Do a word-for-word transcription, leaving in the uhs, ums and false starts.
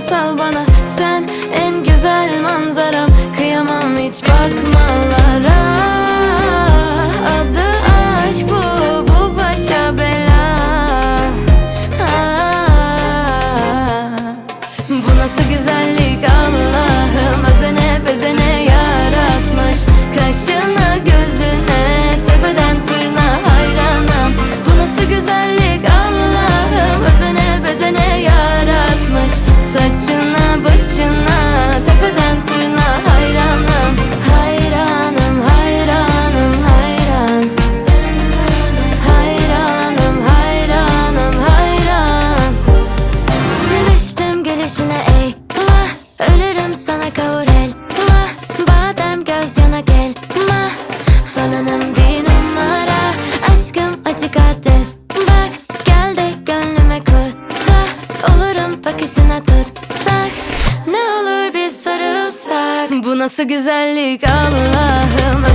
masal bana. Sen en güzel manzaram, kıyamam hiç bakmalara. Adı aşk bu, bu başa bela. ah, Bu nasıl güzellik Allah'ım, özene bezene yaratmış. Kaşına gözüne tepeden tırnağa hayranım. Bu nasıl güzellik Allah'ım, özene bezene yaratmış. Saçına başına tepeden tırnağa hayranım. Hayranım, hayranım, hayran. Hayranım, hayranım, hayran. Düştüm gelişine eyvah, ölürüm sana kavur elma. Badem göz yana gelma, fananım bir numara. Aşkım açık adres, bak gel de gönlüme kur taht. Olurum bakışına tutsak, ne olur bir sarılsak. Bu nasıl güzellik Allah'ım,